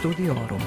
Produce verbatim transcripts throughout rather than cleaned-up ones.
Studiorum.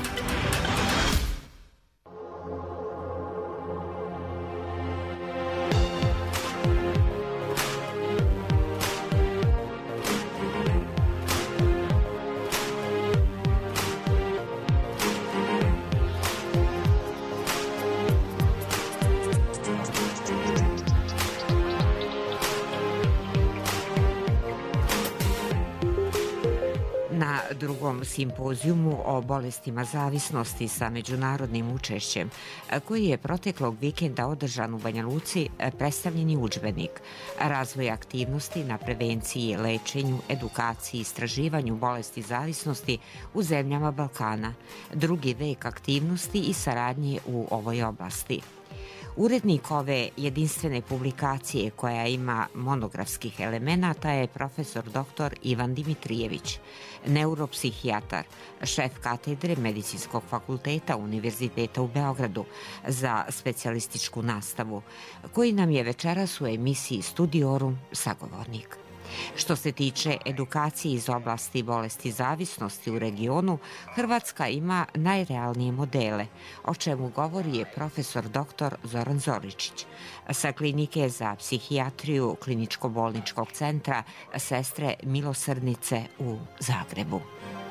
Na drugom simpozijumu o bolestima zavisnosti sa međunarodnim učešćem, koji je proteklog vikenda održan u Banja Luci, predstavljen je udžbenik Razvoj aktivnosti na prevenciji, lečenju, edukaciji i istraživanju bolesti zavisnosti u zemljama Balkana, drugi vek aktivnosti i saradnje u ovoj oblasti. Urednik ove jedinstvene publikacije, koja ima monografskih elemenata, je profesor doktor Ivan Dimitrijević, neuropsihijatar, šef katedre Medicinskog fakulteta Univerziteta u Beogradu za specijalističku nastavu, koji nam je večeras u emisiji Studiorum sagovornik. Što se tiče edukacije iz oblasti bolesti zavisnosti u regionu, Hrvatska ima najrealnije modele, o čemu govori je profesor doktor Zoran Zoričić sa Klinike za psihijatriju Kliničko-bolničkog centra Sestre Milosrdnice u Zagrebu.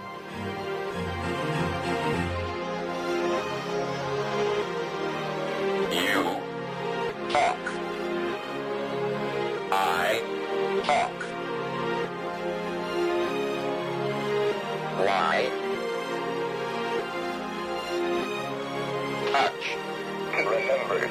You talk. I talk. Lie. Touch. And remember.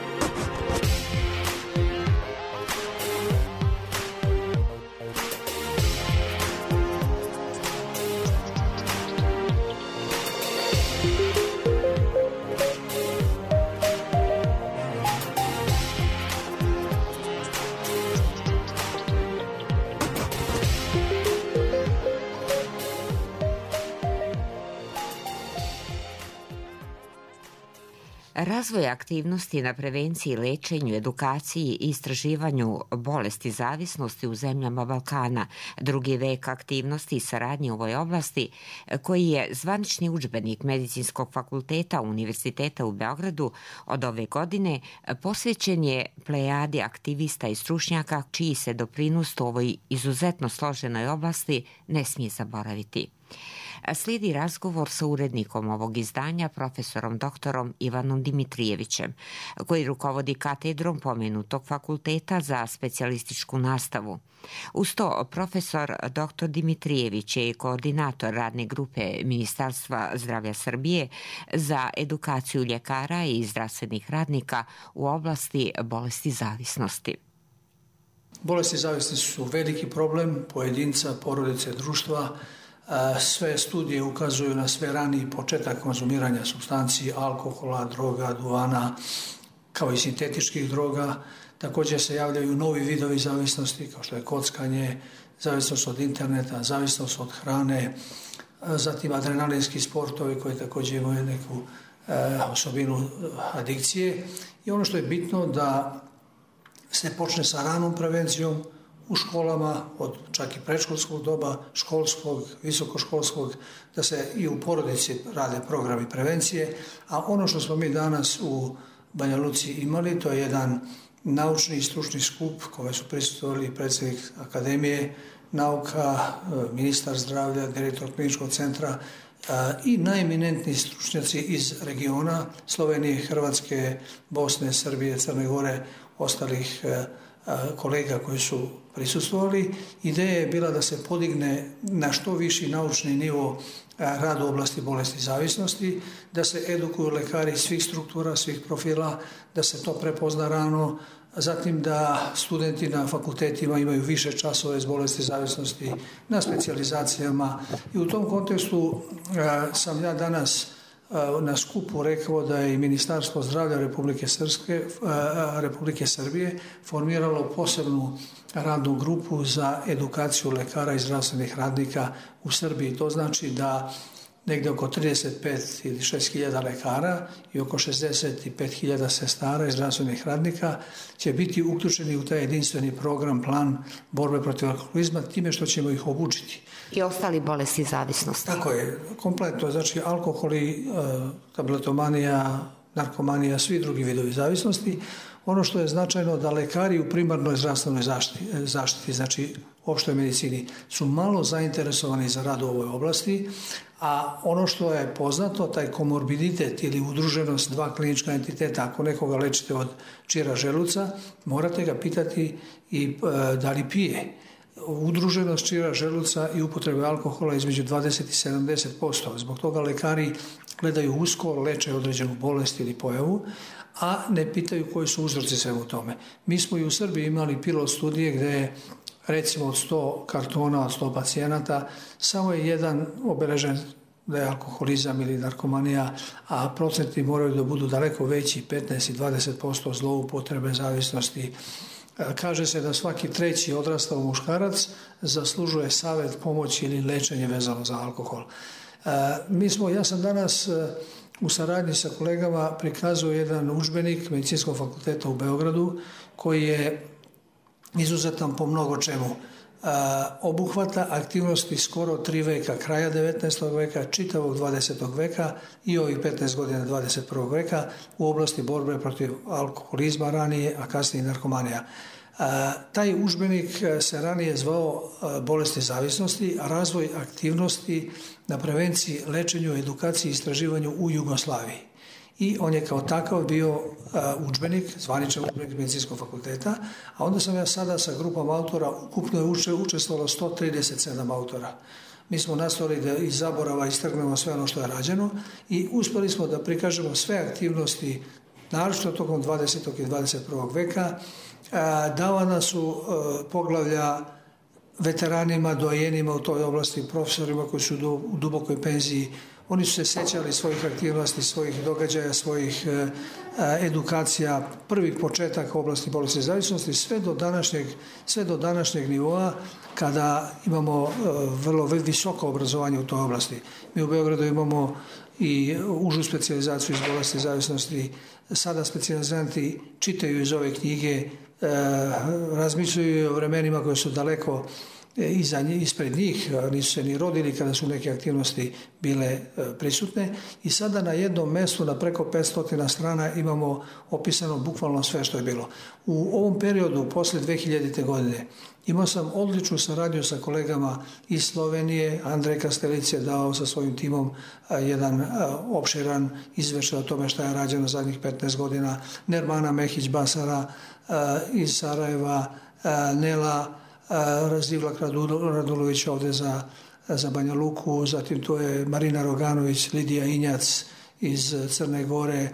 Razvoj aktivnosti na prevenciji, lečenju, edukaciji i istraživanju bolesti zavisnosti u zemljama Balkana, drugi vek aktivnosti i saradnje u ovoj oblasti, koji je zvanični udžbenik Medicinskog fakulteta Univerziteta u Beogradu od ove godine, posvećen je plejadi aktivista i stručnjaka čiji se doprinos u ovoj izuzetno složenoj oblasti ne smije zaboraviti. Slijedi razgovor sa urednikom ovog izdanja, profesorom doktorom Ivanom Dimitrijevićem, koji rukovodi katedrom pomenutog fakulteta za specijalističku nastavu. Uz to, profesor doktor Dimitrijević je koordinator radne grupe Ministarstva zdravlja Srbije za edukaciju ljekara i zdravstvenih radnika u oblasti bolesti zavisnosti. Bolesti zavisnosti su veliki problem pojedinca, porodice, društva. Sve studije ukazuju na sve raniji početak konzumiranja supstanci, alkohola, droga, duvana, kao i sintetičkih droga. Također se javljaju novi vidovi zavisnosti, kao što je kockanje, zavisnost od interneta, zavisnost od hrane, zatim adrenalinski sportovi koji također imaju neku osobinu adikcije. I ono što je bitno da se počne sa ranom prevencijom u školama, od čak i predškolskog doba, školskog, visokoškolskog, da se i u porodici rade programi prevencije, a ono što smo mi danas u Banja Luci imali, to je jedan naučni i stručni skup kome su prisustvovali predsjednik Akademije nauka, ministar zdravlja, direktor kliničkog centra i najeminentniji stručnjaci iz regiona Slovenije, Hrvatske, Bosne, Srbije, Crne Gore, ostalih kolega koji su prisustvovali. Ideja je bila da se podigne na što viši naučni nivo rad u oblasti bolesti zavisnosti, da se edukuju lekari svih struktura, svih profila, da se to prepozna rano, zatim da studenti na fakultetima imaju više časove iz bolesti zavisnosti na specijalizacijama. I u tom kontekstu sam ja danas na skupu rekao da je i Ministarstvo zdravlja Republike, Srpske, Republike Srbije formiralo posebnu radnu grupu za edukaciju lekara i zdravstvenih radnika u Srbiji. To znači da negde oko trideset pet ili šest hiljada lekara i oko šezdeset pet hiljada sestara i zdravstvenih radnika će biti uključeni u taj jedinstveni program, plan borbe protiv alkoholizma, time što ćemo ih obučiti. I ostali bolesti zavisnosti. Tako je, kompletno, znači alkoholi, tabletomanija, narkomanija, svi drugi vidovi zavisnosti. Ono što je značajno da lekari u primarnoj zdravstvenoj zaštiti, zaštiti, znači opštoj medicini, su malo zainteresovani za rad u ovoj oblasti, a ono što je poznato, taj komorbiditet ili udruženost dva klinička entiteta, ako nekoga lečite od čira želuca, morate ga pitati i e, da li pije. Udruženost čira želuca i upotrebe alkohola između dvadeset i sedamdeset posto. Zbog toga lekari gledaju usko, leče određenu bolest ili pojavu, a ne pitaju koji su uzroci svemu tome. Mi smo i u Srbiji imali pilot studije gde je recimo od sto kartona, od sto pacijenata, samo je jedan obeležen da je alkoholizam ili narkomanija, a procenti moraju da budu daleko veći, petnaest i dvadeset posto zloupotrebe zavisnosti. Kaže se da svaki treći odrastao muškarac zaslužuje savet, pomoć ili lečenje vezano za alkohol. Mi smo, ja sam danas u saradnji sa kolegama prikazao jedan udžbenik Medicinskog fakulteta u Beogradu koji je izuzetan po mnogo čemu. Obuhvata aktivnosti skoro tri veka, kraja devetnaestog veka, čitavog dvadesetog veka i ovih petnaest godina dvadeset prvog veka u oblasti borbe protiv alkoholizma ranije, a kasnije narkomanija. Taj udžbenik se ranije zvao bolesti zavisnosti, a razvoj aktivnosti na prevenciji, lečenju, edukaciji i istraživanju u Jugoslaviji. I on je kao takav bio udžbenik, zvaničan udžbenik Medicinskog fakulteta, a onda sam ja sada sa grupom autora, ukupno je učestvovalo sto trideset sedam autora. Mi smo nastojali da iz zaborava istrgnemo sve ono što je rađeno i uspeli smo da prikažemo sve aktivnosti, naročito tokom dvadesetog i dvadeset prvog veka. Davana su poglavlja veteranima, dojenima u toj oblasti, profesorima koji su u dubokoj penziji. Oni su se sećali svojih aktivnosti, svojih događaja, svojih edukacija, prvih početaka u oblasti bolesti zavisnosti, sve do današnjeg, sve do današnjeg nivoa kada imamo vrlo visoko obrazovanje u toj oblasti. Mi u Beogradu imamo i užu specijalizaciju iz bolesti zavisnosti. Sada specijalizanti čitaju iz ove knjige, razmišljaju o vremenima koje su daleko iza njih, ispred njih, nisu se ni rodili kada su neke aktivnosti bile prisutne i sada na jednom mestu na preko petsto strana imamo opisano bukvalno sve što je bilo. U ovom periodu, posle dve hiljadite. godine, imao sam odličnu saradnju sa kolegama iz Slovenije. Andrej Kastelic je dao sa svojim timom jedan opširan izveštaj o tome šta je rađeno zadnjih petnaest godina. Nermana Mehić-Basara iz Sarajeva, Nela Razdivlak Radulović ovde za, za Banja Luku, zatim to je Marina Roganović, Lidija Injac iz Crne Gore.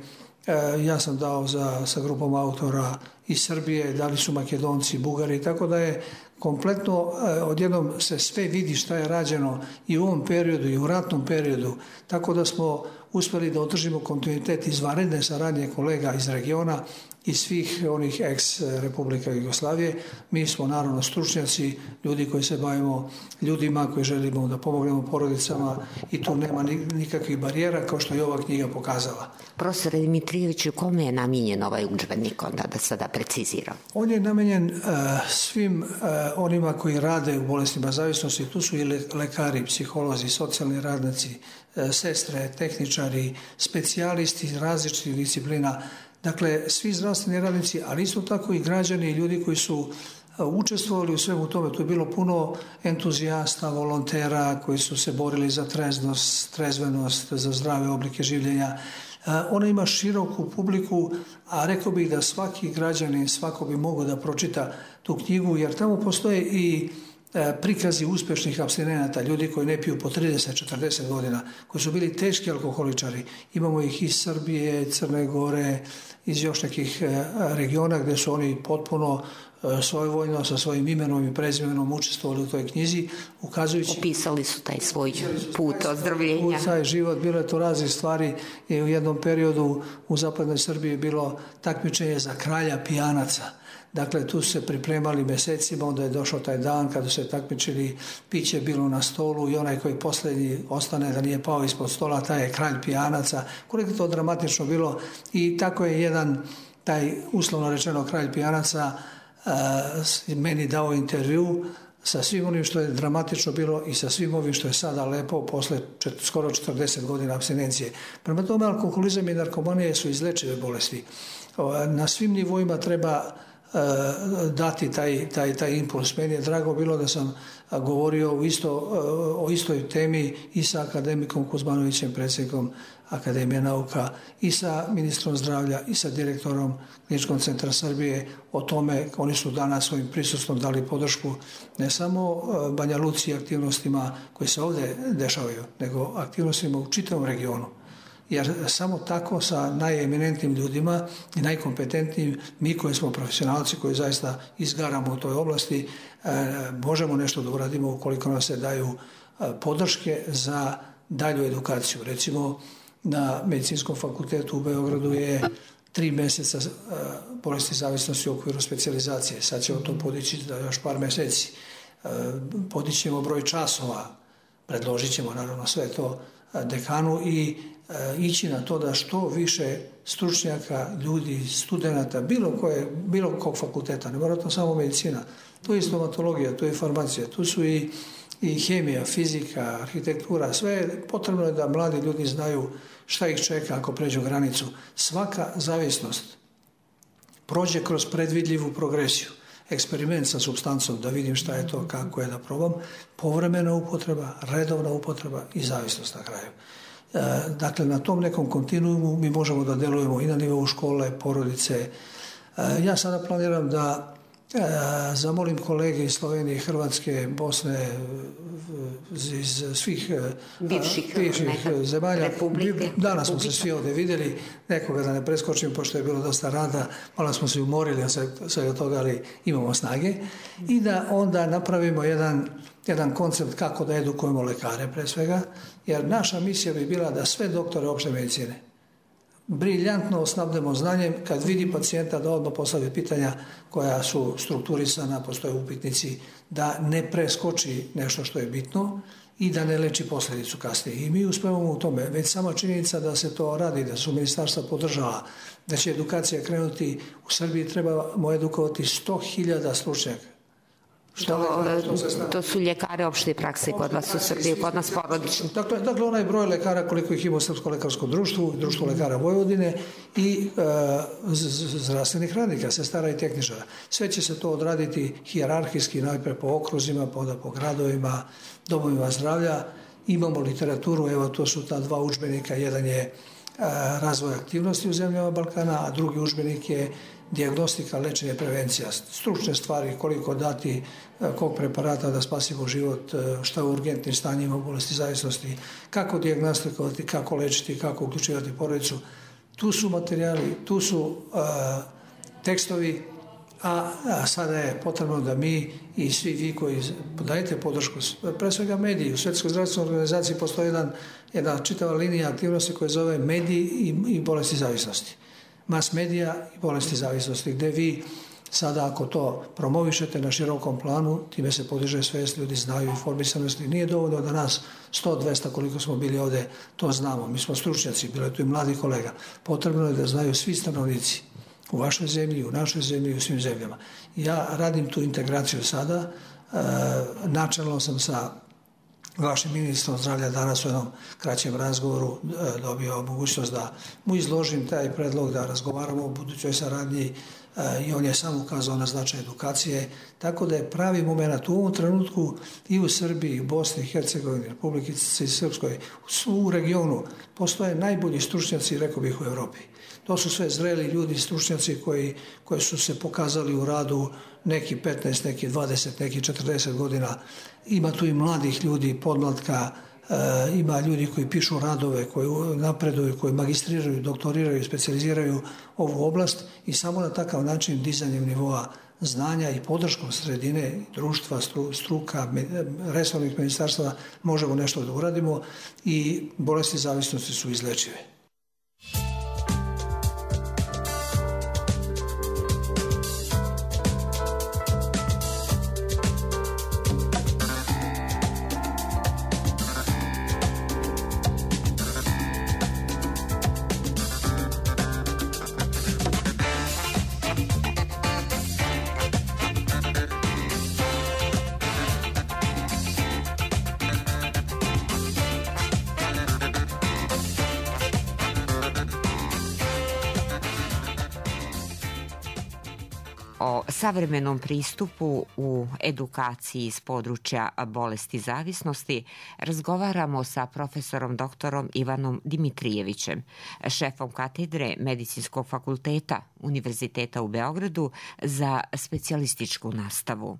Ja sam dao za, sa grupom autora iz Srbije, dali su Makedonci, Bugari, tako da je kompletno odjednom se sve vidi šta je rađeno i u ovom periodu i u ratnom periodu, tako da smo uspeli da održimo kontinuitet izvanredne saradnje kolega iz regiona i svih onih ex-republika Jugoslavije. Mi smo naravno stručnjaci, ljudi koji se bavimo ljudima, koji želimo da pomognemo porodicama i tu nema nikakvih barijera kao što je ova knjiga pokazala. Profesore Dimitrijeviću, kome je namijenjen ovaj udžbenik, onda da sada preciziram? On je namenjen uh, svim uh, onima koji rade u bolestima zavisnosti. Tu su i lekari, psiholozi, socijalni radnici, uh, sestre, tehničari, specijalisti različitih disciplina. Dakle, svi zdravstveni radnici, ali isto tako i građani i ljudi koji su učestvovali u svemu tome. Tu je bilo puno entuzijasta, volontera koji su se borili za treznost, trezvenost, za zdrave oblike življenja. Ona ima široku publiku, a rekao bih da svaki građanin, svako bi mogao da pročita tu knjigu, jer tamo postoje i prikazi uspešnih apstinenata, ljudi koji ne piju po trideset četrdeset godina, koji su bili teški alkoholičari. Imamo ih iz Srbije, Crne Gore, iz još nekih regiona gde su oni potpuno svojevoljno sa svojim imenom i prezimenom učestvovali u toj knjizi, ukazujući... Opisali su taj svoj put ozdravljenja. Taj život, bilo je to raznih stvari i u jednom periodu u zapadnoj Srbiji bilo takmičenje za kralja pijanaca. Dakle, tu su se pripremali mesecima, onda je došao taj dan kada su se takmičili, piće je bilo na stolu i onaj koji posljednji ostane da nije pao ispod stola, taj je kralj pijanaca. Koliko je to dramatično bilo i tako je jedan, taj uslovno rečeno kralj pijanaca, uh, meni dao intervju sa svim onim što je dramatično bilo i sa svim ovim što je sada lepo posle čet, skoro četrdeset godina apstinencije. Prema tome, alkoholizam i narkomanija su izlečive bolesti. Na svim nivoima treba dati taj, taj, taj impuls. Meni je drago bilo da sam govorio o, isto, o istoj temi i sa akademikom Kuzmanovićem, predsjednikom Akademije nauka, i sa ministrom zdravlja i sa direktorom Kliničkog centra Srbije o tome. Oni su danas svojim prisustvom dali podršku ne samo Banja Luci i aktivnostima koje se ovdje dešavaju, nego aktivnostima u čitavom regionu. Jer samo tako sa najeminentnim ljudima i najkompetentnijim, mi koji smo profesionalci, koji zaista izgaramo u toj oblasti, možemo nešto da uradimo ukoliko nam se daju podrške za dalju edukaciju. Recimo, na Medicinskom fakultetu u Beogradu je tri meseca bolesti zavisnosti u okviru specijalizacije. Sad ćemo to podići za još par meseci. Podićemo broj časova, predložit ćemo naravno sve to dekanu i ići na to da što više stručnjaka, ljudi, studenata, bilo koje, bilo kog fakulteta, ne mora to samo medicina, tu je stomatologija, tu je farmacija, tu su i, i hemija, fizika, arhitektura, sve potrebno je da mladi ljudi znaju šta ih čeka ako pređu granicu. Svaka zavisnost prođe kroz predvidljivu progresiju. Eksperiment sa supstancom, da vidim šta je to, kako je da probam, povremena upotreba, redovna upotreba i zavisnost na kraju. Dakle, na tom nekom kontinuumu mi možemo da delujemo i na nivou škole, porodice. Ja sada planiram da zamolim kolege iz Slovenije, Hrvatske, Bosne, iz svih bivših, bivših zemalja. Republike. Danas smo se svi ovdje vidjeli, nekoga da ne preskočim, pošto je bilo dosta rada, malo smo se umorili sve od toga, ali imamo snage. I da onda napravimo jedan, jedan koncept kako da edukujemo lekare pre svega, jer naša misija bi bila da sve doktore opšte medicine briljantno osnabdemo znanjem, kad vidi pacijenta da odmah postavi pitanja koja su strukturisana, postoje upitnici, da ne preskoči nešto što je bitno i da ne leči posljedicu kasnije. I mi uspevamo u tome. Već sama činjenica da se to radi, da su ministarstva podržala, da će edukacija krenuti u Srbiji, trebamo edukovati sto hiljada stručnjaka. To, to su ljekare opšte prakse kod vas u Srbiji, kod nas porodično. Dakle, dakle, onaj broj lekara koliko ih ima u Srpskom lekarskom društvu, društvu lekara Vojvodine i e, zdravstvenih radnika, sestara i tehničara. Sve će se to odraditi hijerarhijski, najpre po okruzima, pa onda po gradovima, domovima zdravlja. Imamo literaturu, evo to su ta dva udžbenika, jedan je e, razvoj aktivnosti u zemljama Balkana, a drugi udžbenik je dijagnostika, lečenje, prevencija, stručne stvari, koliko dati, kog preparata da spasimo život, šta u urgentnim stanjima bolesti zavisnosti, kako dijagnostikovati, kako lečiti, kako uključivati porodicu. Tu su materijali, tu su uh, tekstovi, a, a sada je potrebno da mi i svi vi koji dajete podršku, pre svega mediji, u Svetskoj zdravstvenoj organizaciji postoji jedan, jedna čitava linija aktivnosti koja zove mediji i, i bolesti zavisnosti. Mas medija i bolesti zavisnosti, gde vi sada ako to promovišete na širokom planu, time se podiže svest, ljudi znaju informisanosti. Nije dovoljno da nas sto dvesta koliko smo bili ovde, to znamo. Mi smo stručnjaci, bilo je tu i mladi kolega. Potrebno je da znaju svi stanovnici u vašoj zemlji, u našoj zemlji i u svim zemljama. Ja radim tu integraciju sada. E, načelno sam sa vašim ministrom zdravlja danas u jednom kraćem razgovoru dobio mogućnost da mu izložim taj predlog, da razgovaramo o budućoj saradnji i on je sam ukazao na značaj edukacije, tako da je pravi moment u ovom trenutku i u Srbiji, u Bosni i Hercegovini, Republici Srpskoj, u regionu postoje najbolji stručnjaci, rekao bih, u Evropi. To su sve zreli ljudi, stručnjaci koji, koji su se pokazali u radu neki petnaest, neki dvadeset, neki četrdeset godina. Ima tu i mladih ljudi, podmlatka, e, ima ljudi koji pišu radove, koji napreduju, koji magistriraju, doktoriraju, specijaliziraju ovu oblast i samo na takav način dizanjem nivoa znanja i podrškom sredine, društva, struka, resornih ministarstava možemo nešto da uradimo i bolesti zavisnosti su izlečive. O savremenom pristupu u edukaciji iz područja bolesti zavisnosti razgovaramo sa profesorom doktorom Ivanom Dimitrijevićem, šefom katedre Medicinskog fakulteta Univerziteta u Beogradu za specijalističku nastavu.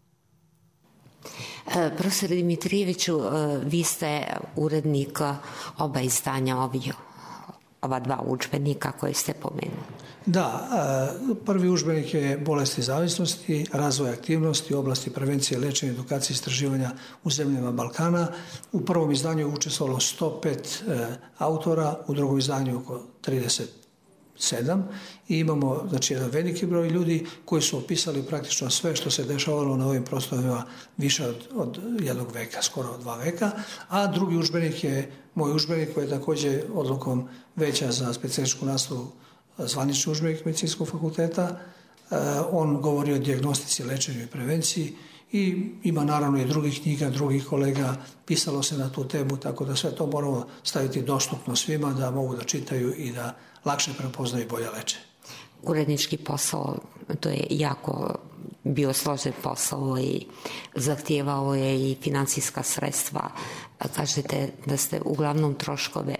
Profesor Dimitrijeviću, vi ste urednik oba izdanja ovih, ova dva udžbenika koje ste pomenuli. Da, prvi udžbenik je bolesti zavisnosti, razvoj aktivnosti u oblasti prevencije, lečenja, edukacije i istraživanja u zemljama Balkana. U prvom izdanju je učestvovalo sto pet autora, u drugom izdanju oko trideset sedam i imamo znači, jedan veliki broj ljudi koji su opisali praktično sve što se dešavalo na ovim prostorima više od, od jednog veka, skoro dva veka, a drugi udžbenik je moj udžbenik koji je također odlukom Veća za specijalističku nastavu zvanični udžbenik Medicinskog fakulteta. On govori o dijagnostici, lečenju i prevenciji i ima naravno i drugih knjiga, drugih kolega, pisalo se na tu temu, tako da sve to moramo staviti dostupno svima da mogu da čitaju i da lakše prepoznaju i bolje leče. Urednički posao, to je jako bio složen posao i zahtijevao je i financijska sredstva. Kažete da ste uglavnom troškove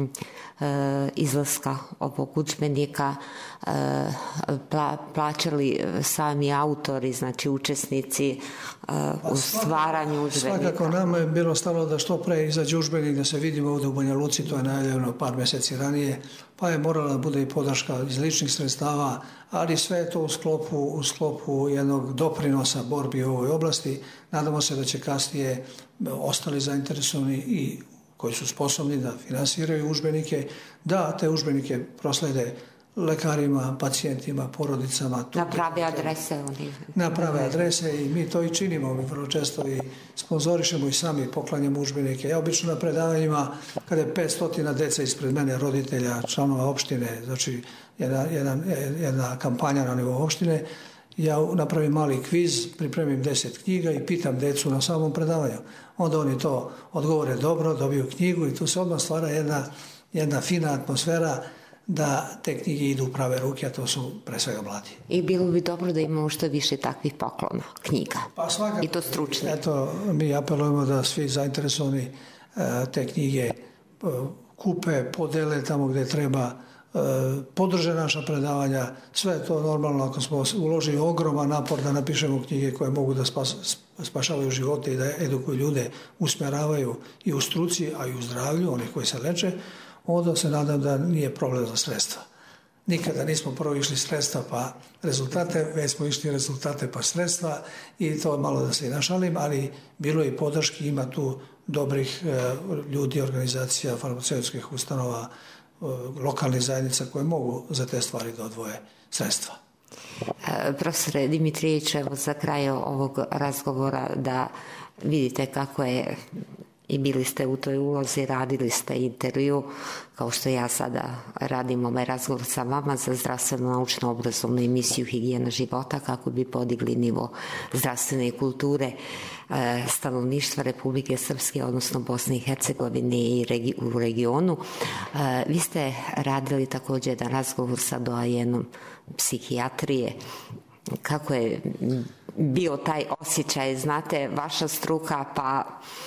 izlaska ovog udžbenika plaćali sami autori, znači učesnici u stvaranju udžbenika. Svakako nama je bilo stalo da što pre izađe udžbenik, da se vidimo ovdje u Banja Luci, to je najavljeno par mjeseci ranije, pa je morala da bude i podrška iz ličnih sredstava, ali sve je to u sklopu, u sklopu jednog doprinosa borbi u ovoj oblasti. Nadamo se da će kasnije ostali zainteresovani i koji su sposobni da finansiraju udžbenike, da te udžbenike proslede lekarima, pacijentima, porodicama. Na prave adrese. Na prave adrese i mi to i činimo. Mi vrlo često i sponzorišemo i sami poklanjamo udžbenike. Ja obično na predavanjima, kada je petsto dece ispred mene, roditelja, članova opštine, znači jedna, jedna, jedna kampanja na nivou opštine, ja napravim mali kviz, pripremim deset knjiga i pitam decu na samom predavanju. Onda oni to odgovore dobro, dobiju knjigu i tu se odmah stvara jedna, jedna fina atmosfera da te knjige idu u prave ruke, a to su pre svega mladi. I bilo bi dobro da imamo što više takvih poklona, knjiga. Pa svakako. I to stručni. Eto, mi apelujemo da svi zainteresovani te knjige kupe, podele tamo gde treba, podrže naša predavanja, sve je to normalno ako smo uložili ogroman napor da napišemo knjige koje mogu da spas, spašavaju živote i da edukuju ljude, usmeravaju i u struci, a i u zdravlju, onih koji se leče, onda se nadam da nije problem za sredstva. Nikada nismo prvo išli sredstva pa rezultate, već smo išli rezultate pa sredstva i to malo da se i našalim, ali bilo je i podrški, ima tu dobrih ljudi, organizacija, farmaceutskih ustanova, lokalnih zajednica koje mogu za te stvari da odvoje sredstva. Profesore Dimitrijević, evo za kraj ovog razgovora da vidite kako je i bili ste u toj ulozi, radili ste intervju, kao što ja sada radim ovaj razgovor sa vama za zdravstveno-naučno-obrazovnu emisiju Higijena života kako bi podigli nivo zdravstvene kulture stanovništva Republike Srpske, odnosno Bosne i Hercegovine i regi, u regionu. Vi ste radili također jedan razgovor sa doajenom psihijatrije. Kako je bio taj osjećaj? Znate, vaša struka, pa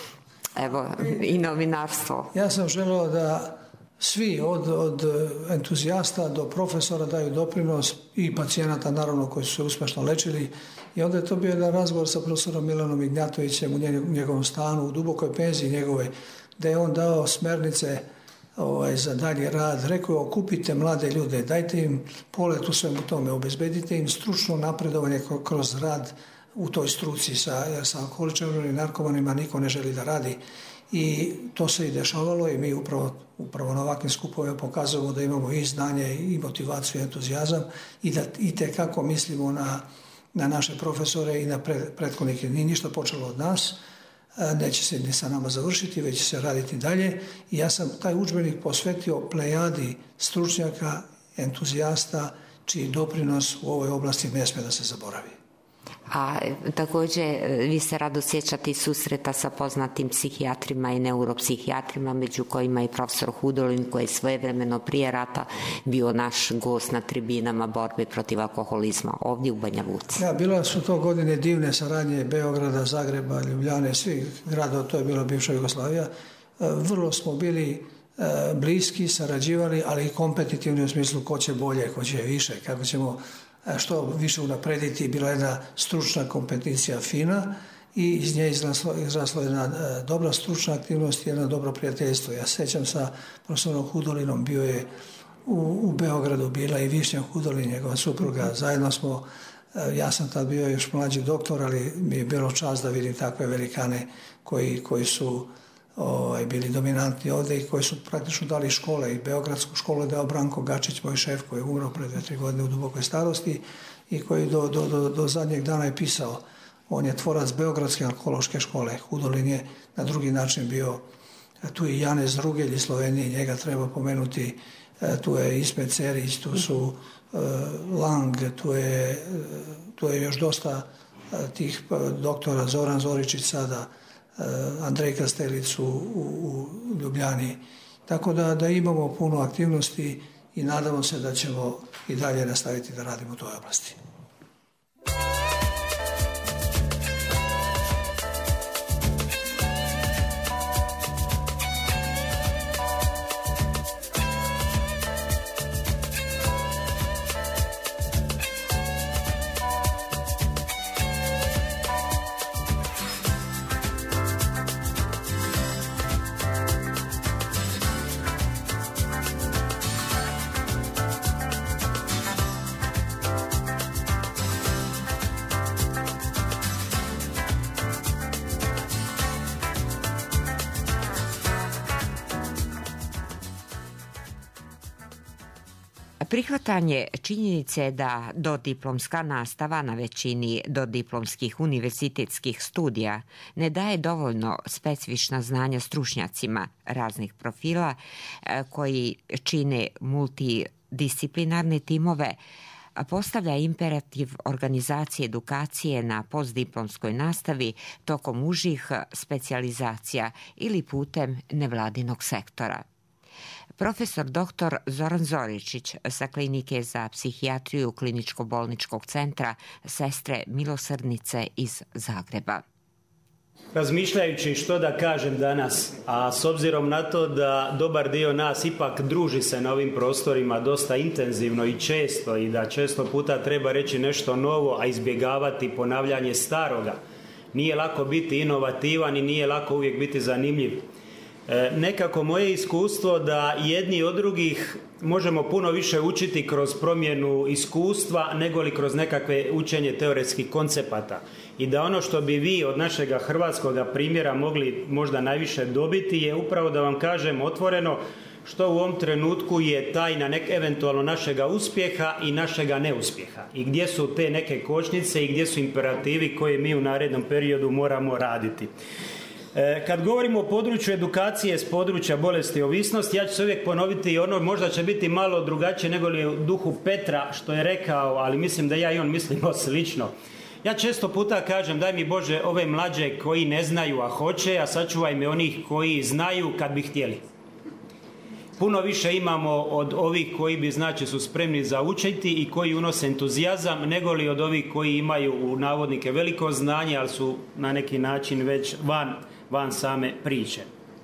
evo i novinarstvo. Ja sam želeo da svi od, od entuzijasta do profesora daju doprinos i pacijenata naravno koji su se uspješno lečili i onda je to bio jedan razgovor sa profesorom Milanom Ignjatovićem u njegovom stanu u dubokoj penziji njegove, gde je on dao smernice ovaj, za dalji rad. Rekao je, okupite mlade ljude, dajte im polet u svemu tome, obezbedite im stručno napredovanje kroz rad u toj struci. Sa, jer sa alkoholičarima i narkomanima niko ne želi da radi. I to se i dešavalo i mi upravo, upravo na ovakvim skupovima pokazujemo da imamo i znanje i motivaciju i entuzijazam i da i tekako mislimo na, na naše profesore i na pred, prethodnike. Nije ništa počelo od nas, neće se ni sa nama završiti, već će se raditi dalje. I ja sam taj udžbenik posvetio plejadi stručnjaka, entuzijasta, čiji doprinos u ovoj oblasti ne smije da se zaboravi. A također vi se rado sjećate i susreta sa poznatim psihijatrima i neuropsihijatrima, među kojima i profesor Hudolin, koji je svojevremeno prije rata bio naš gost na tribinama borbe protiv alkoholizma ovdje u Banja Luci. Ja, bila su to godine divne saradnje Beograda, Zagreba, Ljubljane, svih gradova, to je bila bivša Jugoslavija. Vrlo smo bili bliski, sarađivali, ali i kompetitivni u smislu ko će bolje, ko će više, kako ćemo što više unaprediti. Bila jedna stručna kompeticija fina i iz nje izrasla jedna dobra stručna aktivnost i jedno dobro prijateljstvo. Ja sećam sa profesorom Hudolinom, bio je u, u Beogradu, bila i Višnja Hudolin, njegova supruga. Zajedno smo, ja sam tad bio još mlađi doktor, ali mi je bilo čast da vidim takve velikane koji, koji su ovaj, bili dominantni ovdje i koji su praktično dali škole. I Beogradsku školu dao Branko Gačić, moj šef, koji je umro pred dve, tri godine u dubokoj starosti i koji do, do, do, do zadnjeg dana je pisao. On je tvorac Beogradske alkohološke škole. Hudolin je na drugi način bio. Tu je Janez Rugelj iz Slovenije, njega treba pomenuti. Tu je Ismet Cerić, tu su uh, Lang, tu je, tu je još dosta uh, tih doktora, Zoran Zoričić sada, Andrej Kastelic u, u Ljubljani. Tako da, da imamo puno aktivnosti i nadamo se da ćemo i dalje nastaviti da radimo u toj oblasti. Prihvatanje činjenice da dodiplomska nastava na većini dodiplomskih univerzitetskih studija ne daje dovoljno specifična znanja stručnjacima raznih profila koji čine multidisciplinarne timove, postavlja imperativ organizacije edukacije na postdiplomskoj nastavi tokom užih specijalizacija ili putem nevladinog sektora. Profesor doktor Zoran Zoričić sa Klinike za psihijatriju Kliničko-bolničkog centra Sestre milosrdnice iz Zagreba. Razmišljajući što da kažem danas, a s obzirom na to da dobar dio nas ipak druži se na ovim prostorima dosta intenzivno i često i da često puta treba reći nešto novo, a izbjegavati ponavljanje staroga. Nije lako biti inovativan i nije lako uvijek biti zanimljiv. E, nekako moje iskustvo da jedni od drugih možemo puno više učiti kroz promjenu iskustva nego li kroz nekakve učenje teoretskih koncepata. I da ono što bi vi od našega hrvatskoga primjera mogli možda najviše dobiti je upravo da vam kažem otvoreno što u ovom trenutku je tajna nek eventualno našega uspjeha i našega neuspjeha. I gdje su te neke kočnice i gdje su imperativi koje mi u narednom periodu moramo raditi. Kad govorimo o području edukacije s područja bolesti i ovisnosti, ja ću se uvijek ponoviti ono, možda će biti malo drugačije nego li u duhu Petra što je rekao, ali mislim da ja i on mislimo slično. Ja često puta kažem, daj mi Bože ove mlađe koji ne znaju, a hoće, a sačuvaj me onih koji znaju kad bi htjeli. Puno više imamo od ovih koji bi znači su spremni za učiti i koji unose entuzijazam, nego li od ovih koji imaju u navodnike veliko znanje, ali su na neki način već van van same priče.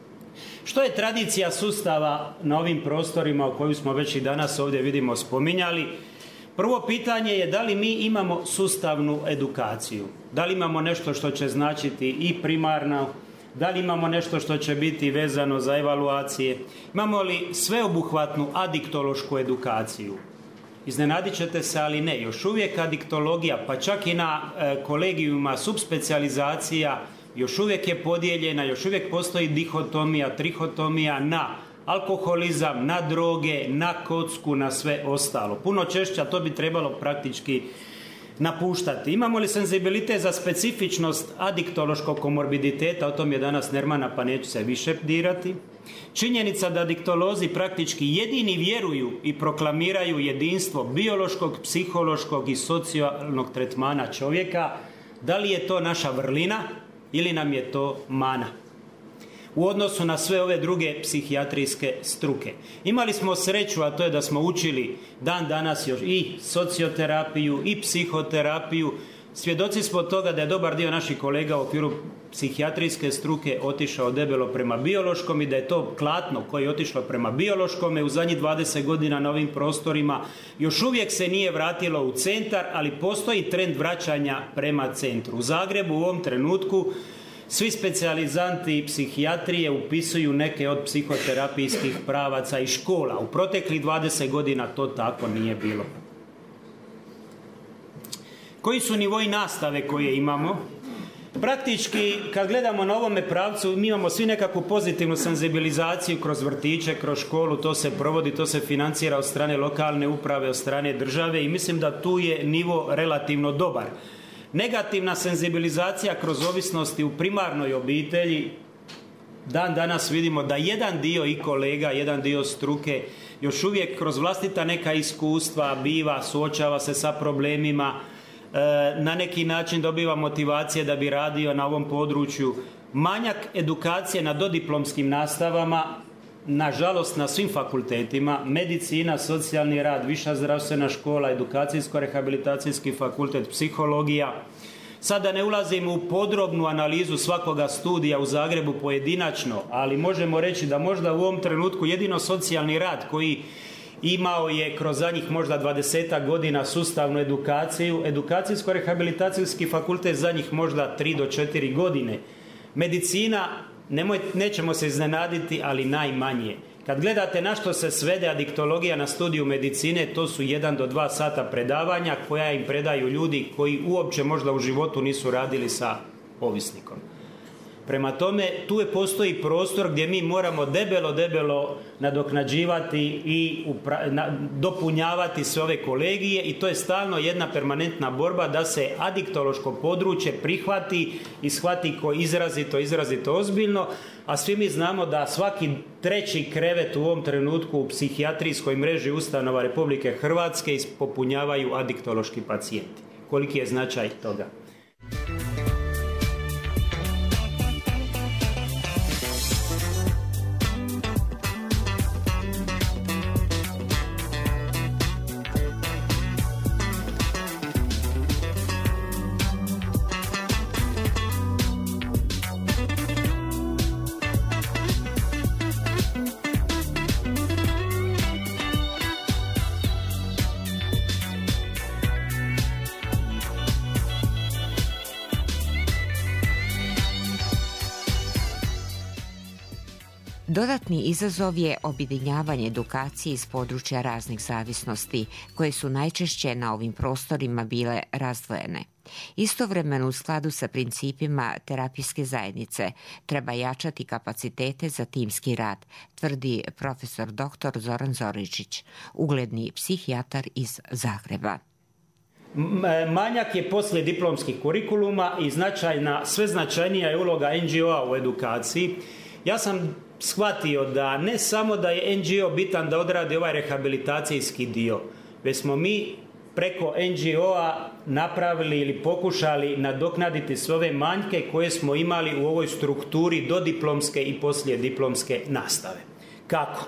Što je tradicija sustava na ovim prostorima o kojim smo već i danas ovdje vidimo spominjali? Prvo pitanje je da li mi imamo sustavnu edukaciju? Da li imamo nešto što će značiti i primarno Da li imamo nešto što će biti vezano za evaluacije? Imamo li sveobuhvatnu adiktološku edukaciju? Iznenadit ćete se, ali ne. Još uvijek adiktologija, pa čak i na e, kolegijuma subspecijalizacija, još uvijek je podijeljena, još uvijek postoji dihotomija, trihotomija na alkoholizam, na droge, na kocku, na sve ostalo. Puno češće, a to bi trebalo praktički napuštati. Imamo li senzibilitet za specifičnost adiktološkog komorbiditeta, o tom je danas Nermana, pa neću se više dirati. Činjenica da adiktolozi praktički jedini vjeruju i proklamiraju jedinstvo biološkog, psihološkog i socijalnog tretmana čovjeka, da li je to naša vrlina ili nam je to mana u odnosu na sve ove druge psihijatrijske struke. Imali smo sreću, a to je da smo učili dan danas još i socioterapiju i psihoterapiju. Svjedoci smo toga da je dobar dio naših kolega u okviru psihijatrijske struke otišao debelo prema biološkom i da je to klatno koje je otišlo prema biološkome u zadnjih dvadeset godina na ovim prostorima još uvijek se nije vratilo u centar, ali postoji trend vraćanja prema centru. U Zagrebu u ovom trenutku svi specijalizanti psihijatrije upisuju neke od psihoterapijskih pravaca i škola. U proteklih dvadeset godina to tako nije bilo. Koji su nivoji nastave koje imamo? Praktički, kad gledamo na ovome pravcu, mi imamo svi nekakvu pozitivnu senzibilizaciju kroz vrtiće, kroz školu, to se provodi, to se financira od strane lokalne uprave, od strane države i mislim da tu je nivo relativno dobar. Negativna senzibilizacija kroz ovisnosti u primarnoj obitelji, dan danas vidimo da jedan dio i kolega, jedan dio struke još uvijek kroz vlastita neka iskustva biva, suočava se sa problemima, na neki način dobiva motivacije da bi radio na ovom području. Manjak edukacije na dodiplomskim nastavama, nažalost na svim fakultetima, medicina, socijalni rad, viša zdravstvena škola, edukacijsko-rehabilitacijski fakultet, psihologija. Sada ne ulazimo u podrobnu analizu svakoga studija u Zagrebu pojedinačno, ali možemo reći da možda u ovom trenutku jedino socijalni rad koji imao je kroz zadnjih možda dvadesetak godina sustavnu edukaciju, edukacijsko-rehabilitacijski fakultet zadnjih možda tri do četiri godine. Medicina, nemoj, nećemo se iznenaditi, ali najmanje. Kad gledate na što se svede adiktologija na studiju medicine, to su jedan do dva sata predavanja koja im predaju ljudi koji uopće možda u životu nisu radili sa ovisnikom. Prema tome, tu je postoji prostor gdje mi moramo debelo, debelo nadoknađivati i upra- na, dopunjavati sve ove kolegije i to je stalno jedna permanentna borba da se adiktološko područje prihvati i shvati ko izrazito, izrazito ozbiljno, a svi mi znamo da svaki treći krevet u ovom trenutku u psihijatrijskoj mreži ustanova Republike Hrvatske popunjavaju adiktološki pacijenti. Koliki je značaj toga? Dodatni izazov je objedinjavanje edukacije iz područja raznih zavisnosti, koje su najčešće na ovim prostorima bile razdvojene. Istovremeno, u skladu sa principima terapijske zajednice, treba jačati kapacitete za timski rad, tvrdi profesor doktor Zoran Zoričić, ugledni psihijatar iz Zagreba. Manjak je poslije diplomskih kurikuluma i značajna, sve značajnija je uloga en dži o-a u edukaciji. Ja sam shvatio da ne samo da je en dži o bitan da odradi ovaj rehabilitacijski dio, već smo mi preko en dži o-a napravili ili pokušali nadoknaditi sve ove manjke koje smo imali u ovoj strukturi dodiplomske i poslijediplomske nastave. Kako?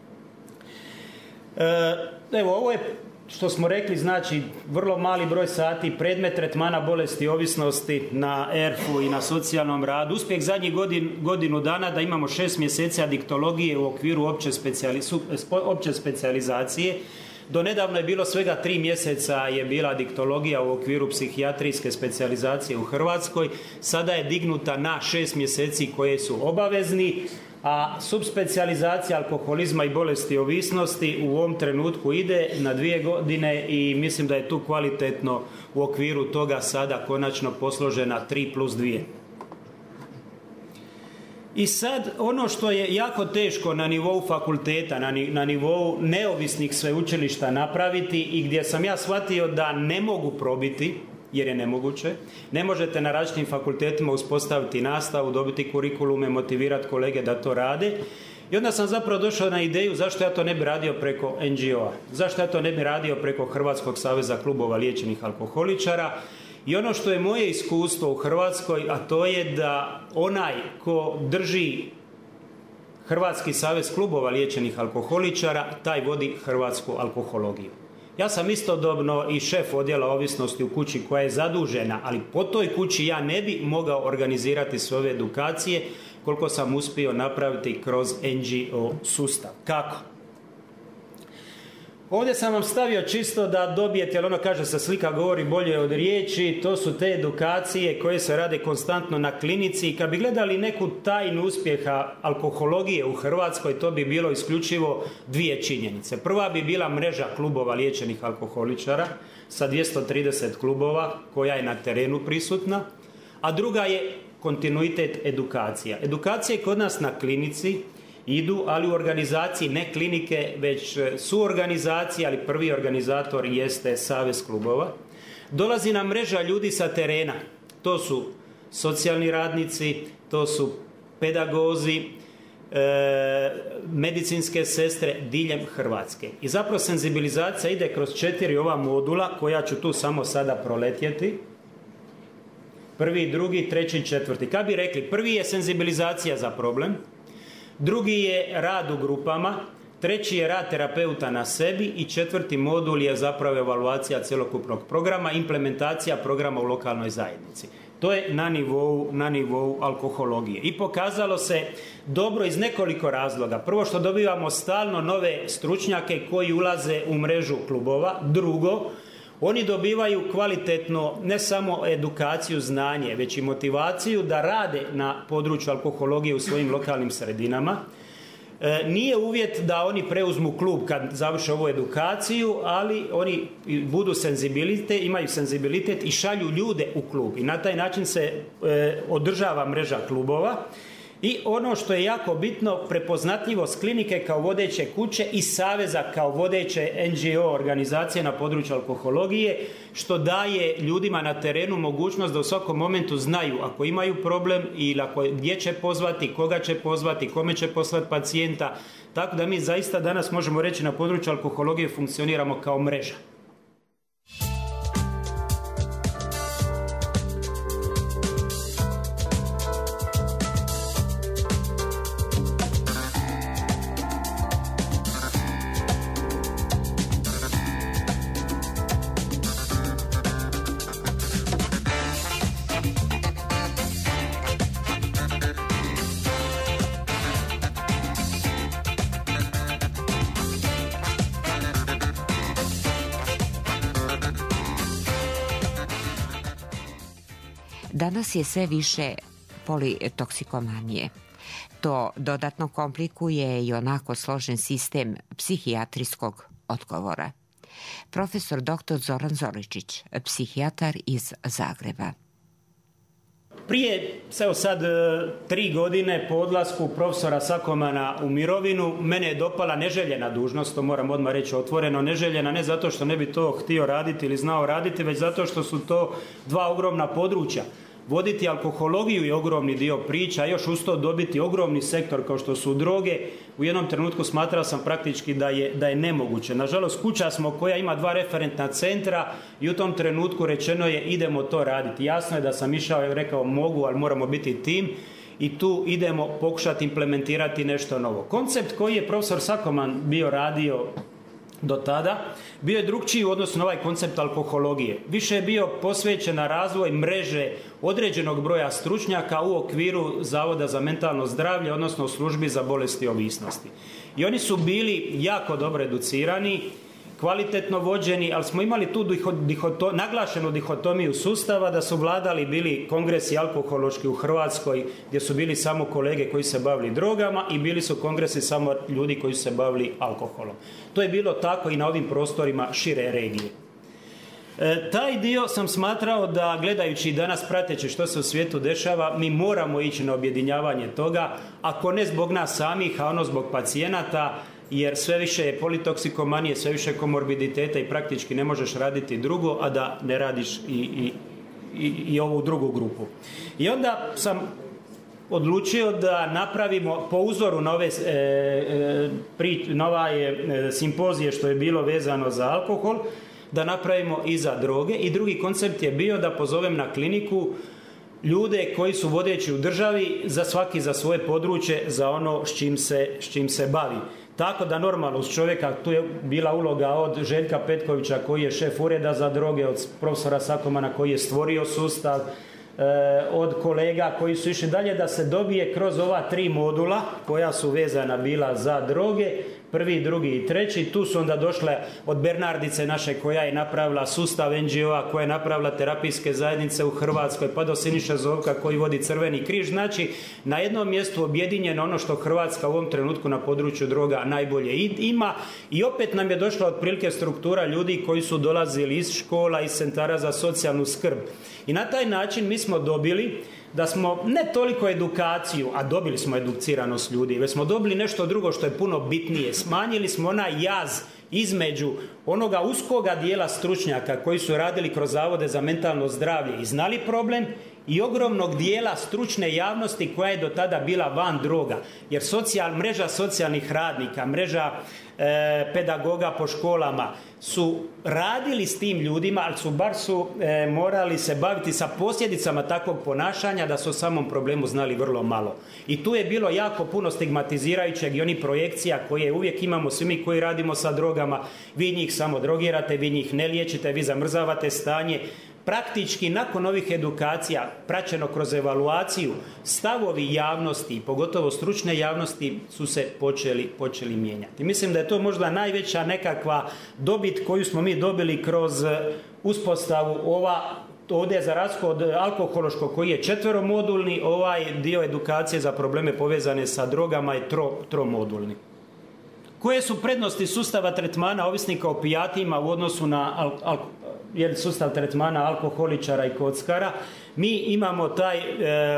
E, evo, ovo je što smo rekli, znači vrlo mali broj sati, predmet tretmana bolesti ovisnosti na er ef u i na socijalnom radu. Uspjeh zadnjih godin, godinu dana da imamo šest mjeseci adiktologije u okviru opće, specijali, opće specijalizacije. Do nedavno je bilo svega tri mjeseca je bila diktologija u okviru psihijatrijske specijalizacije u Hrvatskoj. Sada je dignuta na šest mjeseci koje su obavezni, a subspecijalizacija alkoholizma i bolesti ovisnosti u ovom trenutku ide na dvije godine i mislim da je tu kvalitetno u okviru toga sada konačno posložena tri plus dvije. I sad ono što je jako teško na nivou fakulteta, na, na nivou neovisnih sveučilišta napraviti i gdje sam ja shvatio da ne mogu probiti, jer je nemoguće, ne možete na različitim fakultetima uspostaviti nastavu, dobiti kurikulume, motivirati kolege da to rade. I onda sam zapravo došao na ideju zašto ja to ne bi radio preko en dži o-a, zašto ja to ne bi radio preko Hrvatskog saveza klubova liječenih alkoholičara. I ono što je moje iskustvo u Hrvatskoj, a to je da onaj ko drži Hrvatski savez klubova liječenih alkoholičara, taj vodi hrvatsku alkohologiju. Ja sam istodobno i šef odjela ovisnosti u kući koja je zadužena, ali po toj kući ja ne bi mogao organizirati sve ove edukacije koliko sam uspio napraviti kroz en dži o sustav. Kako? Ovdje sam vam stavio čisto da dobijete, jer ono kaže se slika govori bolje od riječi, to su te edukacije koje se rade konstantno na klinici i kad bi gledali neku tajnu uspjeha alkohologije u Hrvatskoj, to bi bilo isključivo dvije činjenice. Prva bi bila mreža klubova liječenih alkoholičara sa dvjesto trideset klubova koja je na terenu prisutna, a druga je kontinuitet edukacija. Edukacije kod nas na klinici idu, ali u organizaciji ne klinike, već su organizacije, ali prvi organizator jeste Savez klubova. Dolazi nam mreža ljudi sa terena. To su socijalni radnici, to su pedagozi, e, medicinske sestre diljem Hrvatske. I zapravo senzibilizacija ide kroz četiri ova modula koja ću tu samo sada proletjeti. Prvi, drugi, treći, četvrti. Kad bi rekli, prvi je senzibilizacija za problem, drugi je rad u grupama, treći je rad terapeuta na sebi i četvrti modul je zapravo evaluacija cjelokupnog programa, implementacija programa u lokalnoj zajednici. To je na nivou, na nivou alkohologije. I pokazalo se dobro iz nekoliko razloga. Prvo što dobivamo stalno nove stručnjake koji ulaze u mrežu klubova. Drugo, oni dobivaju kvalitetno ne samo edukaciju, znanje, već i motivaciju da rade na području alkohologije u svojim lokalnim sredinama. E, nije uvjet da oni preuzmu klub kad završe ovu edukaciju, ali oni budu senzibilitet, imaju senzibilitet i šalju ljude u klub. I na taj način se e, održava mreža klubova. I ono što je jako bitno, prepoznatljivost klinike kao vodeće kuće i saveza kao vodeće en dži o organizacije na području alkohologije, što daje ljudima na terenu mogućnost da u svakom momentu znaju ako imaju problem ili ako, gdje će pozvati, koga će pozvati, kome će poslati pacijenta. Tako da mi zaista danas možemo reći na području alkohologije funkcioniramo kao mreža. Danas je sve više politoksikomanije. To dodatno komplikuje i onako složen sistem psihijatrijskog odgovora. Profesor doktor Zoran Zoričić, psihijatar iz Zagreba. Prije, evo sad, tri godine po odlasku profesora Sakomana u mirovinu, mene je dopala neželjena dužnost, to moram odmah reći otvoreno, neželjena ne zato što ne bi to htio raditi ili znao raditi, već zato što su to dva ogromna područja. Voditi alkohologiju je ogromni dio priča, a još uz to dobiti ogromni sektor kao što su droge. U jednom trenutku smatrao sam praktički da je, da je nemoguće. Nažalost, kuća smo koja ima dva referentna centra i u tom trenutku rečeno je idemo to raditi. Jasno je da sam išao i rekao mogu, ali moramo biti tim i tu idemo pokušati implementirati nešto novo. Koncept koji je profesor Sakoman bio radio do tada bio je drukčiji u odnosu na ovaj koncept alkohologije. Više je bio posvećen na razvoj mreže određenog broja stručnjaka u okviru Zavoda za mentalno zdravlje, odnosno u službi za bolesti ovisnosti. I oni su bili jako dobro educirani kvalitetno vođeni, ali smo imali tu dihoto, naglašenu dihotomiju sustava da su vladali bili kongresi alkohološki u Hrvatskoj gdje su bili samo kolege koji se bavili drogama i bili su kongresi samo ljudi koji su se bavili alkoholom. To je bilo tako i na ovim prostorima šire regije. E, taj dio sam smatrao da, gledajući danas, prateći što se u svijetu dešava, mi moramo ići na objedinjavanje toga, ako ne zbog nas samih, a ono zbog pacijenata, jer sve više je politoksikomanije, sve više komorbiditeta i praktički ne možeš raditi drugo, a da ne radiš i, i, i, i ovu drugu grupu. I onda sam odlučio da napravimo po uzoru na ove e, e, pri, na ovaj e, simpozije što je bilo vezano za alkohol, da napravimo i za droge. I drugi koncept je bio da pozovem na kliniku ljude koji su vodeći u državi, za svaki za svoje područje, za ono s čim se, s čim se bavi. Tako da normalno uz čovjeka, tu je bila uloga od Željka Petkovića koji je šef ureda za droge, od profesora Sakomana koji je stvorio sustav, od kolega koji su išli dalje da se dobije kroz ova tri modula koja su vezana bila za droge, prvi, drugi i treći. Tu su onda došle od Bernardice naše koja je napravila sustav en dže o-a, koja je napravila terapijske zajednice u Hrvatskoj, pa do Siniše Zovka koji vodi Crveni križ. Znači, na jednom mjestu objedinjeno ono što Hrvatska u ovom trenutku na području droga najbolje ima, i opet nam je došla otprilike struktura ljudi koji su dolazili iz škola, iz centara za socijalnu skrb. I na taj način mi smo dobili da smo ne toliko edukaciju, a dobili smo educiranost ljudi, već smo dobili nešto drugo što je puno bitnije. Smanjili smo onaj jaz između onoga uskoga dijela stručnjaka koji su radili kroz zavode za mentalno zdravlje i znali problem, i ogromnog dijela stručne javnosti koja je do tada bila van droga. Jer socijal, mreža socijalnih radnika, mreža e, pedagoga po školama su radili s tim ljudima, ali su bar su e, morali se baviti sa posljedicama takvog ponašanja, da su o samom problemu znali vrlo malo. I tu je bilo jako puno stigmatizirajućeg i onih projekcija koje uvijek imamo svi mi koji radimo sa drogama. Vi njih samo drogirate, vi njih ne liječite, vi zamrzavate stanje. Praktički nakon ovih edukacija, praćeno kroz evaluaciju, stavovi javnosti, pogotovo stručne javnosti, su se počeli, počeli mijenjati. Mislim da je to možda najveća nekakva dobit koju smo mi dobili kroz uspostavu ova, ovdje za razliku od alkohološkog koji je četveromodulni, ovaj dio edukacije za probleme povezane sa drogama je tro, tromodulni. Koje su prednosti sustava tretmana ovisnika o opijatima u odnosu na al, al, jer sustav tretmana alkoholičara i kockara? Mi imamo taj e,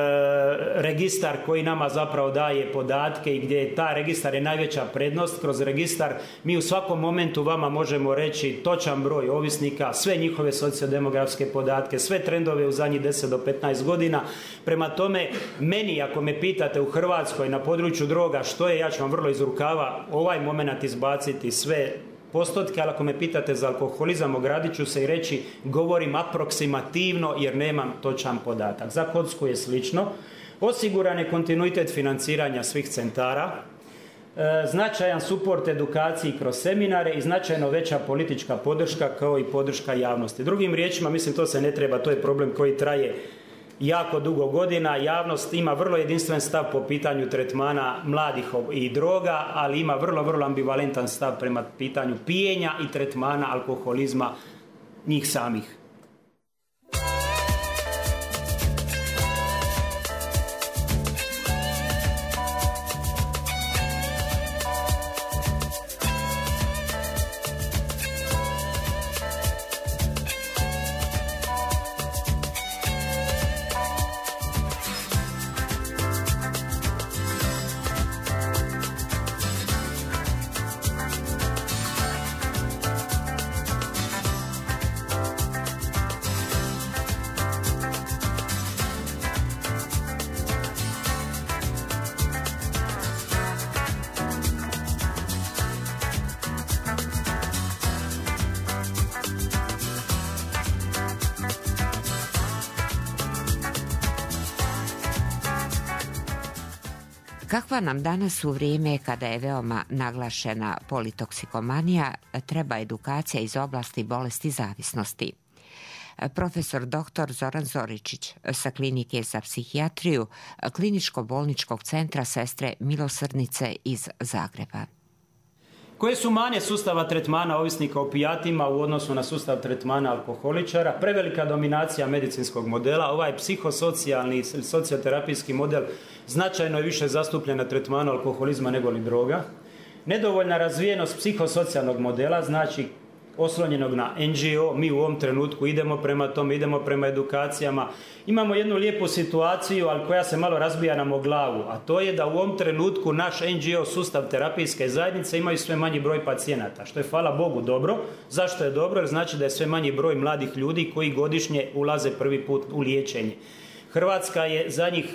registar koji nama zapravo daje podatke i gdje je ta registar je najveća prednost. Kroz registar mi u svakom momentu vama možemo reći točan broj ovisnika, sve njihove sociodemografske podatke, sve trendove u zadnjih deset do petnaest godina. Prema tome, meni ako me pitate u Hrvatskoj na području droga što je, ja ću vam vrlo iz rukava ovaj moment izbaciti sve postotke, ali ako me pitate za alkoholizam, ogradit ću se i reći, govorim aproksimativno jer nemam točan podatak. Za kocku je slično. Osiguran je kontinuitet financiranja svih centara, e, značajan suport edukaciji kroz seminare i značajno veća politička podrška kao i podrška javnosti. Drugim riječima, mislim to se ne treba, to je problem koji traje jako dugo godina. Javnost ima vrlo jedinstven stav po pitanju tretmana mladih i droga, ali ima vrlo, vrlo ambivalentan stav prema pitanju pijenja i tretmana alkoholizma njih samih. Kakva nam danas u vrijeme kada je veoma naglašena politoksikomanija treba edukacija iz oblasti bolesti zavisnosti? Profesor doktor Zoran Zoričić sa Klinike za psihijatriju Kliničko-bolničkog centra Sestre milosrdnice iz Zagreba. Koje su mane sustava tretmana ovisnika o opijatima u odnosu na sustav tretmana alkoholičara? Prevelika dominacija medicinskog modela, ovaj psihosocijalni, socioterapijski model značajno je više zastupljen na tretmanu alkoholizma nego li droga. Nedovoljna razvijenost psihosocijalnog modela, znači oslonjenog na en dži o, mi u ovom trenutku idemo prema tome, idemo prema edukacijama. Imamo jednu lijepu situaciju, ali koja se malo razbija nam o glavu, a to je da u ovom trenutku naš en dži o sustav terapijske zajednice imaju sve manji broj pacijenata, što je hvala Bogu dobro. Zašto je dobro? Jer znači da je sve manji broj mladih ljudi koji godišnje ulaze prvi put u liječenje. Hrvatska je zadnjih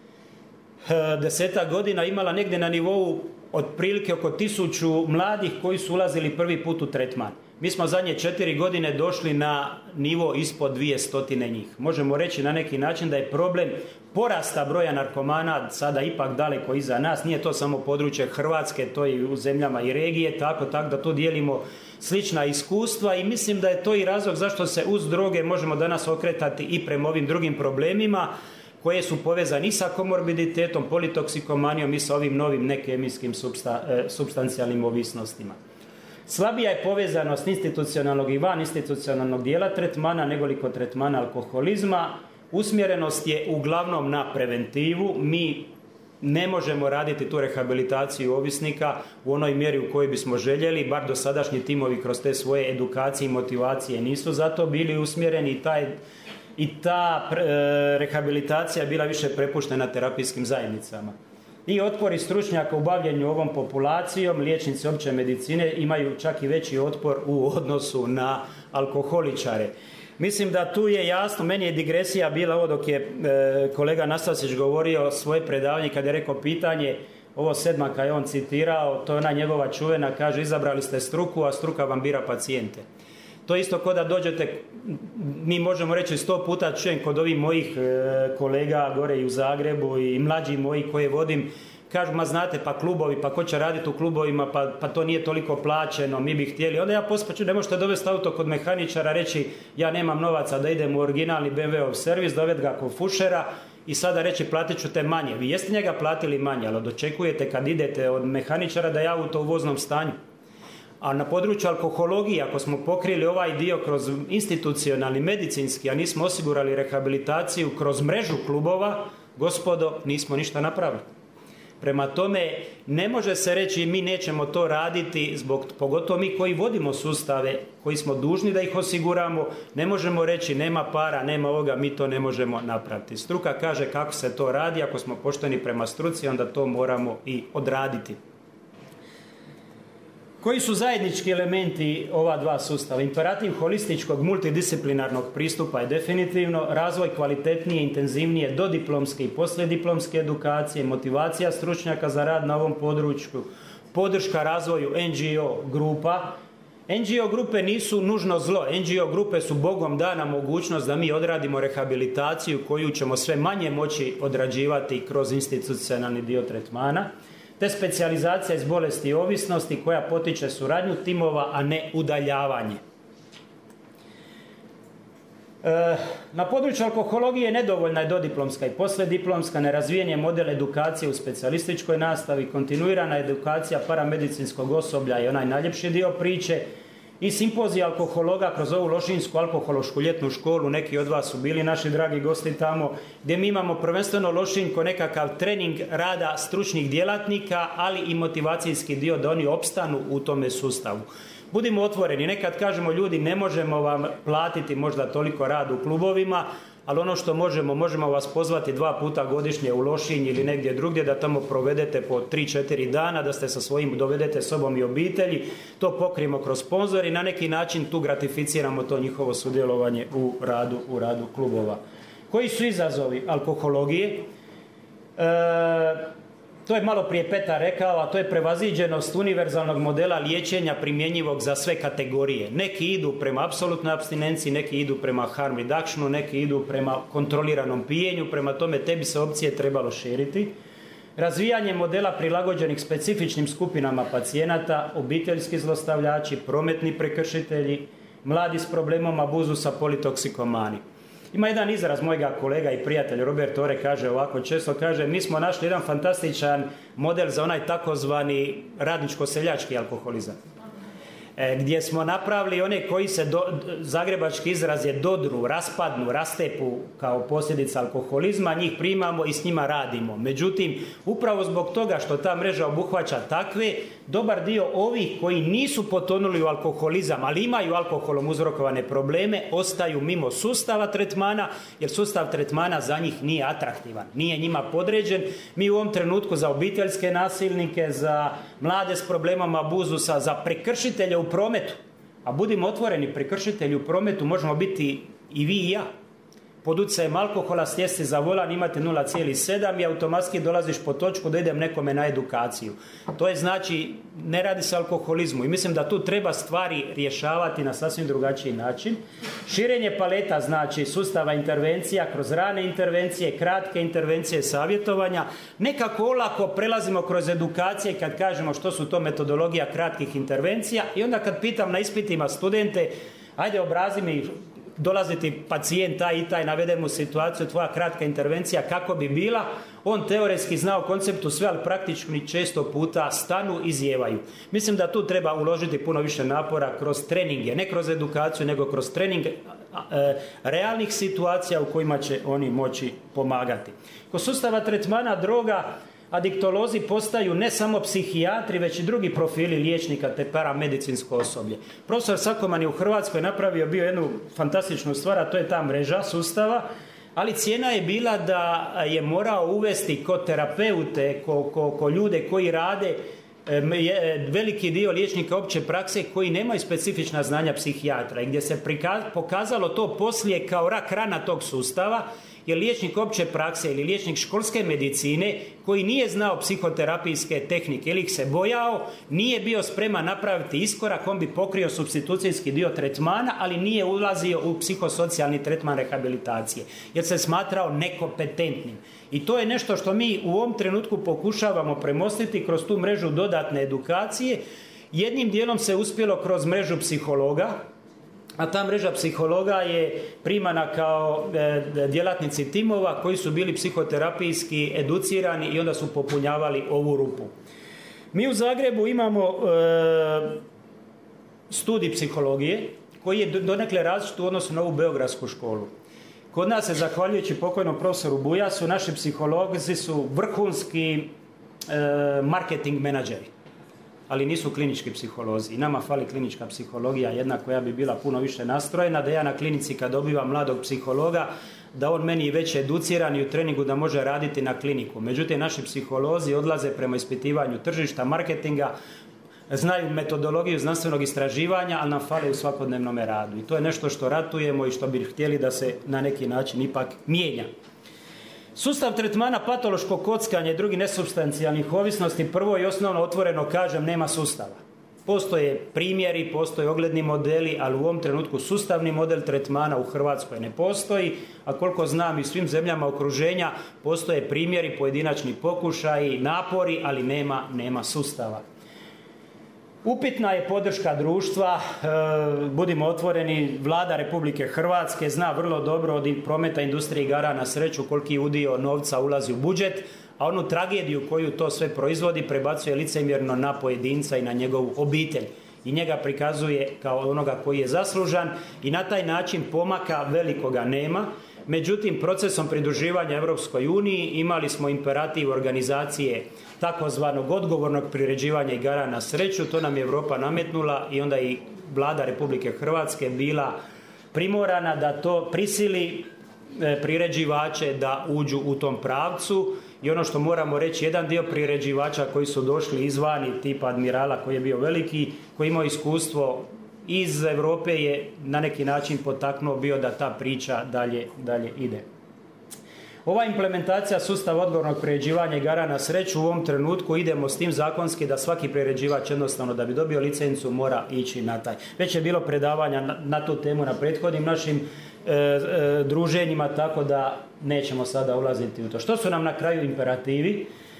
desetak godina imala negdje na nivou otprilike oko tisuću mladih koji su ulazili prvi put u tretman. Mi smo zadnje četiri godine došli na nivo ispod dvije stotine njih. Možemo reći na neki način da je problem porasta broja narkomana sada ipak daleko iza nas. Nije to samo područje Hrvatske, to je i u zemljama i regije, tako, tako da tu dijelimo slična iskustva i mislim da je to i razlog zašto se uz droge možemo danas okretati i prema ovim drugim problemima koje su povezani i sa komorbiditetom, politoksikomanijom i sa ovim novim nekemijskim substa, e, substancijalnim ovisnostima. Slabija je povezanost institucionalnog i van institucionalnog dijela tretmana negoliko tretmana alkoholizma. Usmjerenost je uglavnom na preventivu. Mi ne možemo raditi tu rehabilitaciju ovisnika u onoj mjeri u kojoj bismo željeli, bar dosadašnji timovi kroz te svoje edukacije i motivacije nisu zato bili usmjereni i taj I ta e, rehabilitacija je bila više prepuštena terapijskim zajednicama. I otpori stručnjaka u bavljenju ovom populacijom, liječnici opće medicine imaju čak i veći otpor u odnosu na alkoholičare. Mislim da tu je jasno, meni je digresija bila ovo dok je e, kolega Nastasić govorio svoje predavanje kad je rekao pitanje, ovo Sedmaka je on citirao, to je ona njegova čuvena, kaže izabrali ste struku, a struka vam bira pacijente. To isto kao da dođete, mi možemo reći sto puta čujem kod ovih mojih e, kolega gore i u Zagrebu i mlađi moji koje vodim, kažu, ma znate, pa klubovi, pa ko će raditi u klubovima, pa, pa to nije toliko plaćeno, mi bi htjeli. Onda ja pospaću, ne možete dovesti auto kod mehaničara, reći ja nemam novaca da idem u originalni be em ve-ov servis, dovesti ga kod fušera i sada reći platit ću te manje. Vi jeste njega platili manje, ali dočekujete kad idete od mehaničara da je auto u voznom stanju. A na području alkohologije, ako smo pokrili ovaj dio kroz institucionalni, medicinski, a nismo osigurali rehabilitaciju kroz mrežu klubova, gospodo, nismo ništa napravili. Prema tome, ne može se reći mi nećemo to raditi, zbog, pogotovo mi koji vodimo sustave, koji smo dužni da ih osiguramo, ne možemo reći nema para, nema ovoga, mi to ne možemo napraviti. Struka kaže kako se to radi, ako smo pošteni prema struci, onda to moramo i odraditi. Koji su zajednički elementi ova dva sustava? Imperativ holističkog multidisciplinarnog pristupa je definitivno razvoj kvalitetnije, intenzivnije dodiplomske i poslijediplomske edukacije, motivacija stručnjaka za rad na ovom području, podrška razvoju en dži o grupa. en dži o grupe nisu nužno zlo, en dži o grupe su Bogom dana mogućnost da mi odradimo rehabilitaciju koju ćemo sve manje moći odrađivati kroz institucionalni dio tretmana. Te specijalizacija iz bolesti i ovisnosti koja potiče suradnju timova, a ne udaljavanje. E, na području alkohologije nedovoljna je dodiplomska i poslijediplomska, nerazvijen je model edukacije u specijalističkoj nastavi, kontinuirana edukacija paramedicinskog osoblja je onaj najljepši dio priče i simpozija alkohologa kroz ovu lošinjsku alkohološku ljetnu školu, neki od vas su bili naši dragi gosti tamo, gdje mi imamo prvenstveno Lošinj ko nekakav trening rada stručnih djelatnika, ali i motivacijski dio da oni opstanu u tome sustavu. Budimo otvoreni, nekad kažemo ljudi ne možemo vam platiti možda toliko rad u klubovima, ali ono što možemo, možemo vas pozvati dva puta godišnje u Lošinj ili negdje drugdje da tamo provedete po tri četiri dana, da ste sa svojim dovedete sobom i obitelji, to pokrijemo kroz sponzor i na neki način tu gratificiramo to njihovo sudjelovanje u radu, u radu klubova. Koji su izazovi alkohologije? E, To je malo prije Petar rekao, a to je prevaziđenost univerzalnog modela liječenja primjenjivog za sve kategorije. Neki idu prema apsolutnoj apstinenciji, neki idu prema harm reductionu, neki idu prema kontroliranom pijenju, prema tome te bi se opcije trebalo širiti. Razvijanje modela prilagođenih specifičnim skupinama pacijenata, obiteljski zlostavljači, prometni prekršitelji, mladi s problemom abuzusa, politoksikomani. Ima jedan izraz mojega kolega i prijatelj Robert Ore, kaže ovako, često kaže, mi smo našli jedan fantastičan model za onaj takozvani radničko-seljački alkoholizam. E, gdje smo napravili one koji se, do, zagrebački izraz je dodru, raspadnu, rastepu kao posljedica alkoholizma, njih primamo i s njima radimo. Međutim, upravo zbog toga što ta mreža obuhvaća takve, dobar dio ovih koji nisu potonuli u alkoholizam, ali imaju alkoholom uzrokovane probleme, ostaju mimo sustava tretmana, jer sustav tretmana za njih nije atraktivan, nije njima podređen. Mi u ovom trenutku za obiteljske nasilnike, za mlade s problemom abuzusa, za prekršitelje u prometu, a budimo otvoreni, prekršitelji u prometu možemo biti i vi i ja. Pod utjecajem alkohola sjesti za volan, imate nula zarez sedam i automatski dolaziš po točku da idem nekome na edukaciju. To je znači, ne radi se o alkoholizmu i mislim da tu treba stvari rješavati na sasvim drugačiji način. Širenje paleta znači sustava intervencija kroz rane intervencije, kratke intervencije, savjetovanja. Nekako olako prelazimo kroz edukacije kad kažemo što su to metodologija kratkih intervencija i onda kad pitam na ispitima studente, ajde obrazi mi, dolaziti pacijent taj i taj, navede mu situaciju, tvoja kratka intervencija kako bi bila, on teoretski zna o konceptu sve, ali praktični često puta stanu i zijevaju. Mislim da tu treba uložiti puno više napora kroz treninge, ne kroz edukaciju, nego kroz trening e, realnih situacija u kojima će oni moći pomagati. Kod sustava tretmana droga, adiktolozi postaju ne samo psihijatri, već i drugi profili liječnika te paramedicinsko osoblje. Profesor Sakoman je u Hrvatskoj napravio bio jednu fantastičnu stvar, a to je ta mreža sustava, ali cijena je bila da je morao uvesti kod terapeute, ko, ko, ko ljude koji rade, veliki dio liječnika opće prakse koji nemaju specifična znanja psihijatra i gdje se prikaz, pokazalo to poslije kao rak rana tog sustava, jer liječnik opće prakse ili liječnik školske medicine koji nije znao psihoterapijske tehnike ili ih se bojao, nije bio spreman napraviti iskorak, on bi pokrio supstitucijski dio tretmana, ali nije ulazio u psihosocijalni tretman rehabilitacije, jer se smatrao nekompetentnim. I to je nešto što mi u ovom trenutku pokušavamo premostiti kroz tu mrežu dodatne edukacije. Jednim dijelom se uspjelo kroz mrežu psihologa, a ta mreža psihologa je primana kao e, djelatnici timova koji su bili psihoterapijski educirani i onda su popunjavali ovu rupu. Mi u Zagrebu imamo e, studij psihologije koji je donekle različit u odnosu na ovu beogradsku školu. Kod nas se, zahvaljujući pokojnom profesoru Bujasu, naši psiholozi su vrhunski e, marketing menadžeri, ali nisu klinički psiholozi. I nama fali klinička psihologija, jedna koja bi bila puno više nastrojena, da ja na klinici kad dobivam mladog psihologa, da on meni već educiran i u treningu da može raditi na kliniku. Međutim, naši psiholozi odlaze prema ispitivanju tržišta, marketinga, znaju metodologiju znanstvenog istraživanja, ali nam fale u svakodnevnom radu. I to je nešto što ratujemo i što bi htjeli da se na neki način ipak mijenja. Sustav tretmana patološkog kockanja i drugih nesupstancijalnih ovisnosti, prvo i osnovno otvoreno kažem, nema sustava. Postoje primjeri, postoje ogledni modeli, ali u ovom trenutku sustavni model tretmana u Hrvatskoj ne postoji, a koliko znam i svim zemljama okruženja postoje primjeri, pojedinačni pokušaji, napori, ali nema, nema sustava. Upitna je podrška društva, e, budimo otvoreni, Vlada Republike Hrvatske zna vrlo dobro od prometa industrije igara na sreću koliki udio novca ulazi u budžet, a onu tragediju koju to sve proizvodi prebacuje licemjerno na pojedinca i na njegovu obitelj. I njega prikazuje kao onoga koji je zaslužan i na taj način pomaka velikoga nema. Međutim, procesom pridruživanja Europskoj uniji imali smo imperativ organizacije takozvanog odgovornog priređivanja igara na sreću. To nam je Europa nametnula i onda i Vlada Republike Hrvatske bila primorana da to prisili priređivače da uđu u tom pravcu. I ono što moramo reći, jedan dio priređivača koji su došli izvani, tipa Admirala koji je bio veliki, koji imao iskustvo iz Europe, je na neki način potaknuo bio da ta priča dalje, dalje ide. Ova implementacija sustava odgovornog priređivanja igara na sreću, u ovom trenutku idemo s tim zakonski da svaki priređivač jednostavno da bi dobio licencu mora ići na taj. Već je bilo predavanja na, na tu temu na prethodnim našim e, e, druženjima, tako da nećemo sada ulaziti u to. Što su nam na kraju imperativi?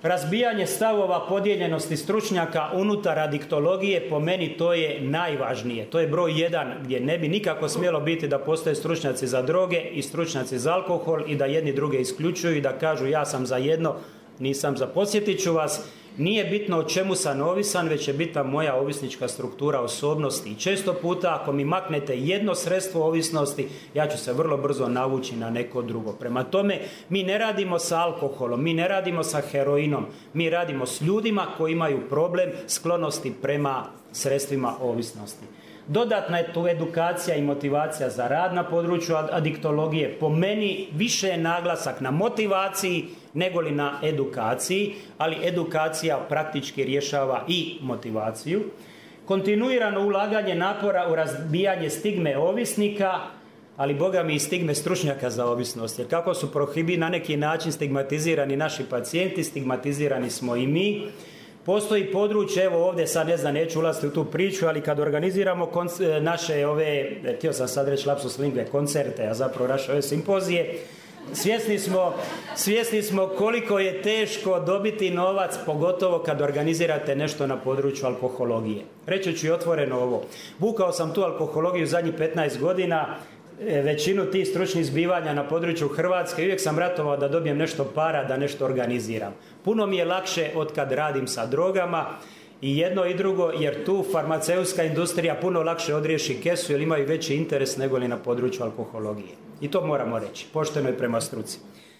razbijanje stavova, podijeljenosti stručnjaka unutar adiktologije, po meni to je najvažnije. To je broj jedan, gdje ne bi nikako smjelo biti da postoje stručnjaci za droge i stručnjaci za alkohol i da jedni druge isključuju i da kažu ja sam za jedno, nisam za. Podsjetit ću vas, nije bitno o čemu sam ovisan, već je bitna moja ovisnička struktura osobnosti. I često puta ako mi maknete jedno sredstvo ovisnosti, ja ću se vrlo brzo navući na neko drugo. Prema tome, mi ne radimo sa alkoholom, mi ne radimo sa heroinom, mi radimo s ljudima koji imaju problem sklonosti prema sredstvima ovisnosti. Dodatna je tu edukacija i motivacija za rad na području adiktologije. Po meni više je naglasak na motivaciji nego li na edukaciji, ali edukacija praktički rješava i motivaciju. Kontinuirano ulaganje napora u razbijanje stigme ovisnika, ali boga mi i stigme stručnjaka za ovisnost. Jer kako su prohibi na neki način stigmatizirani naši pacijenti, stigmatizirani smo i mi. Postoji područje, evo ovdje sad ne znam, neću ulaziti u tu priču, ali kad organiziramo konc- naše ove, htio sam sad reći lapsus lingue, koncerte, a zapravo naše ove simpozije, svjesni smo, svjesni smo koliko je teško dobiti novac, pogotovo kad organizirate nešto na području alkohologije. Reći ću i otvoreno ovo. Vukao sam tu alkohologiju zadnjih petnaest godina, većinu tih stručnih zbivanja na području Hrvatske, uvijek sam ratovao da dobijem nešto para, da nešto organiziram. Puno mi je lakše od kad radim sa drogama i jedno i drugo, jer tu farmaceutska industrija puno lakše odriješi kesu jer imaju veći interes nego li na području alkohologije. I to moramo reći, pošteno je prema struci.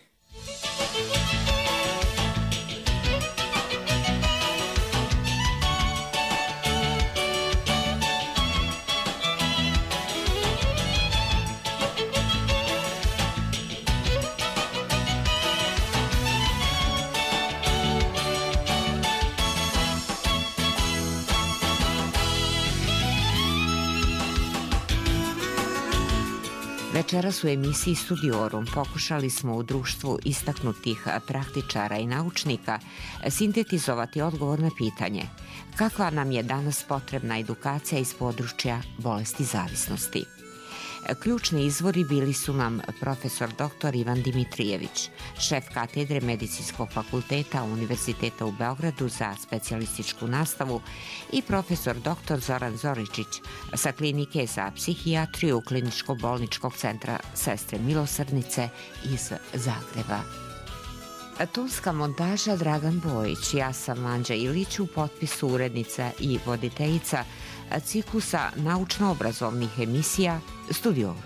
Večeras u emisiji Studiorum pokušali smo u društvu istaknutih praktičara i naučnika sintetizovati odgovor na pitanje kakva nam je danas potrebna edukacija iz područja bolesti zavisnosti. Ključni izvori bili su nam profesor doktor Ivan Dimitrijević, šef katedre Medicinskog fakulteta Univerziteta u Beogradu za specijalističku nastavu i profesor doktor Zoran Zoričić sa klinike za psihijatriju Kliničko-bolničkog centra Sestre Milosrdnice iz Zagreba. Tonska montaža Dragan Bojić, ja sam Anđa Ilić, u potpisu urednica i voditeljica ciklusa naučno-obrazovnih emisija Studiorum.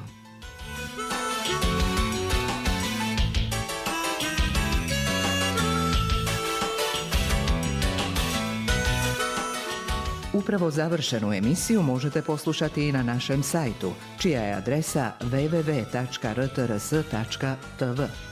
Upravo završenu emisiju možete poslušati i na našem sajtu, čija je adresa w w w tačka r t r s tačka t v.